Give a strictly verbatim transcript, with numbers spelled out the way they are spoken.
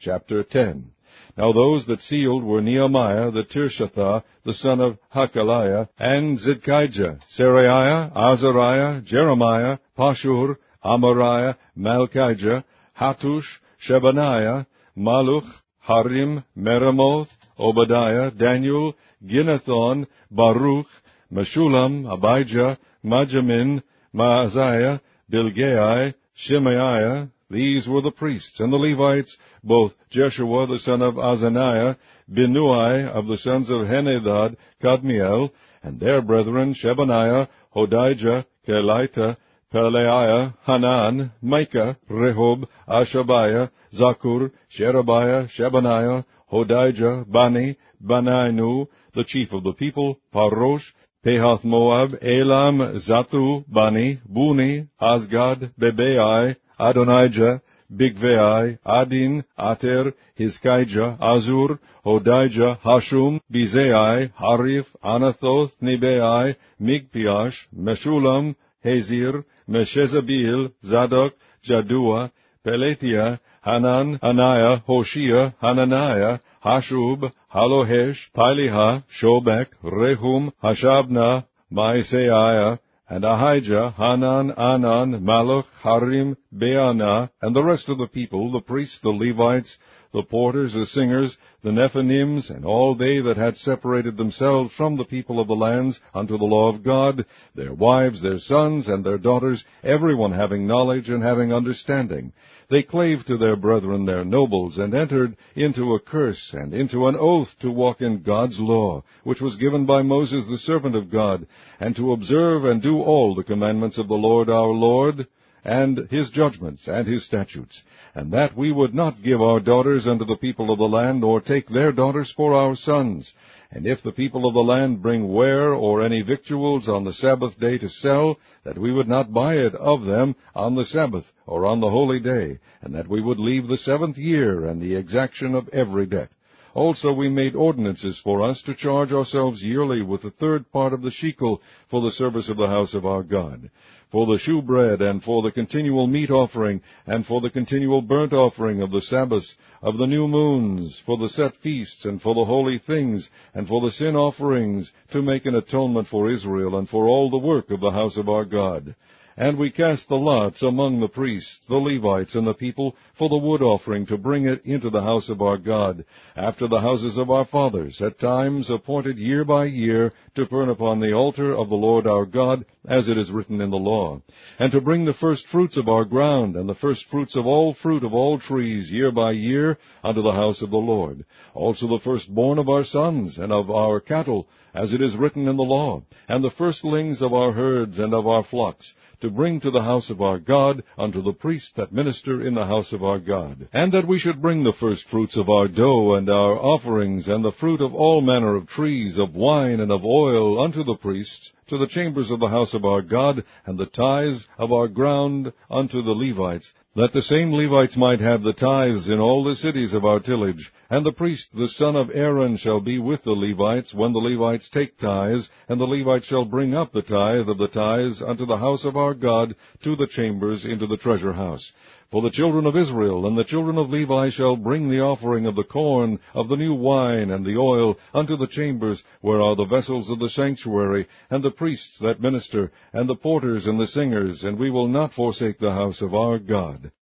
Chapter ten. Now those that sealed were Nehemiah the Tirshatha, the son of Hakaliah, and Zidkijah, Seraiah, Azariah, Jeremiah, Pashur, Amariah, Malchijah, Hattush, Shebaniah, Maluch, Harim, Meremoth, Obadiah, Daniel, Ginnethon, Baruch, Meshulam, Abijah, Majamin, Maaziah, Bilgai, Shemaiah. These were the priests, and the Levites, both Jeshua the son of Azaniah, Binnui of the sons of Henadad, Kadmiel, and their brethren Shebaniah, Hodijah, Kelita, Pelaiah, Hanan, Micah, Rehob, Ashabiah, Zakur, Sherebiah, Shebaniah, Hodijah, Bani, Banainu, the chief of the people, Parosh, Pehath Moab, Elam, Zatu, Bani, Buni, Asgad, Bebai, Adonijah, Bigvai, Adin, Ater, Hizkijah, Azur, Hodijah, Hashum, Bizai, Harif, Anathoth, Nebai, Migpiash, Meshulam, Hazir, Meshezabil, Zadok, Jadua, Peletiah, Hanan, Anaiah, Hoshea, Hananiah, Hashub, Halohesh, Piliha, Shobek, Rehum, Hashabna, Maaseiah, and Ahijah, Hanan, Anan, Malach, Harim, Beanah, and the rest of the people, the priests, the Levites, the porters, the singers, the Nephanims, and all they that had separated themselves from the people of the lands unto the law of God, their wives, their sons, and their daughters, every one having knowledge and having understanding. They clave to their brethren, their nobles, and entered into a curse and into an oath to walk in God's law, which was given by Moses the servant of God, and to observe and do all the commandments of the Lord our Lord, and his judgments and his statutes, and that we would not give our daughters unto the people of the land, or take their daughters for our sons. And if the people of the land bring ware or any victuals on the Sabbath day to sell, that we would not buy it of them on the Sabbath or on the holy day, and that we would leave the seventh year and the exaction of every debt. Also we made ordinances for us to charge ourselves yearly with the third part of the shekel for the service of the house of our God, for the shewbread, and for the continual meat offering, and for the continual burnt offering of the Sabbaths, of the new moons, for the set feasts, and for the holy things, and for the sin offerings, to make an atonement for Israel, and for all the work of the house of our God. And we cast the lots among the priests, the Levites, and the people, for the wood offering, to bring it into the house of our God, after the houses of our fathers, at times appointed year by year, to burn upon the altar of the Lord our God, as it is written in the law, and to bring the first fruits of our ground, and the first fruits of all fruit of all trees, year by year, unto the house of the Lord. Also the firstborn of our sons, and of our cattle, as it is written in the law, and the firstlings of our herds and of our flocks, to bring to the house of our God, unto the priests that minister in the house of our God. And that we should bring the first fruits of our dough and our offerings, and the fruit of all manner of trees, of wine and of oil, unto the priests, to the chambers of the house of our God, and the tithes of our ground unto the Levites, that the same Levites might have the tithes in all the cities of our tillage. And the priest, the son of Aaron, shall be with the Levites, when the Levites take tithes, and the Levites shall bring up the tithe of the tithes unto the house of our God, to the chambers into the treasure house. For the children of Israel and the children of Levi shall bring the offering of the corn, of the new wine, and the oil, unto the chambers, where are the vessels of the sanctuary, and the priests that minister, and the porters and the singers, and we will not forsake the house of our God.